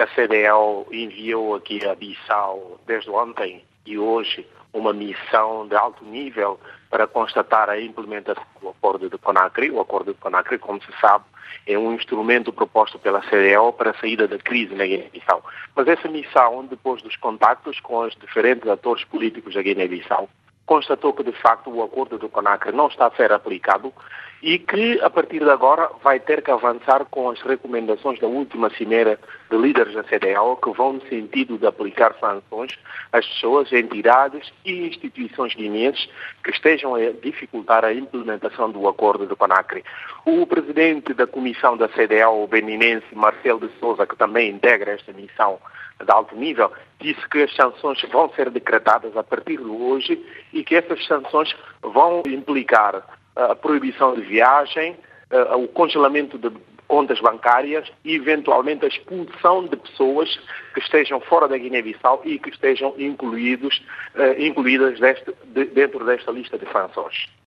CDAO enviou aqui a Bissau desde ontem e hoje uma missão de alto nível para constatar a implementação do Acordo de Conakry. O Acordo de Conakry, como se sabe, é um instrumento proposto pela CDAO para a saída da crise na Guiné-Bissau. Mas essa missão, depois dos contactos com os diferentes atores políticos da Guiné-Bissau, constatou que, de facto, o Acordo de Conakry não está a ser aplicado e que, a partir de agora, vai ter que avançar com as recomendações da última cimeira de líderes da CDAO, que vão no sentido de aplicar sanções às pessoas, entidades e instituições guineenses que estejam a dificultar a implementação do Acordo de Conakry. O presidente da comissão da CDAO, o beninense Marcelo de Souza, que também integra esta missão de alto nível, disse que as sanções vão ser decretadas a partir de hoje e que essas sanções vão implicar a proibição de viagem, o congelamento de contas bancárias e, eventualmente, a expulsão de pessoas que estejam fora da Guiné-Bissau e que estejam incluídas dentro desta lista de sanções.